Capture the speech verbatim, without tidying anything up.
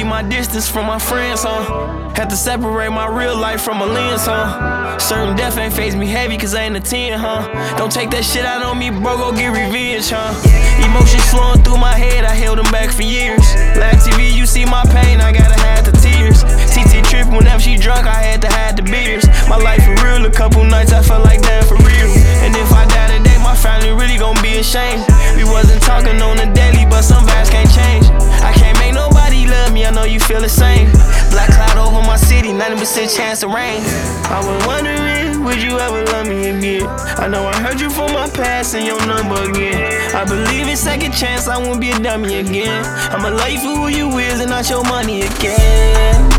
my distance from my friends, huh? Had to separate my real life from a lens, huh? Certain death ain't phase me heavy cause I ain't a ten, huh? Don't take that shit out on me, bro, go get revenge, huh? Emotions flowing through my head, I held them back for years. Live T V, you see my pain, I gotta hide the tears. T T trip whenever she drunk, I had to hide the beers. My life for real, a couple nights I felt like damn for real. And if I die today, my family really gon' be ashamed. We wasn't talking on the daily, but some vibes can't change. I can't make nobody love me, I know you feel the same. Black cloud over my city, ninety percent chance of rain. I was wondering, would you ever love me again? I know I heard you from my past and your number again. I believe in second chance, I won't be a dummy again. I'ma love you for who you is and not your money again.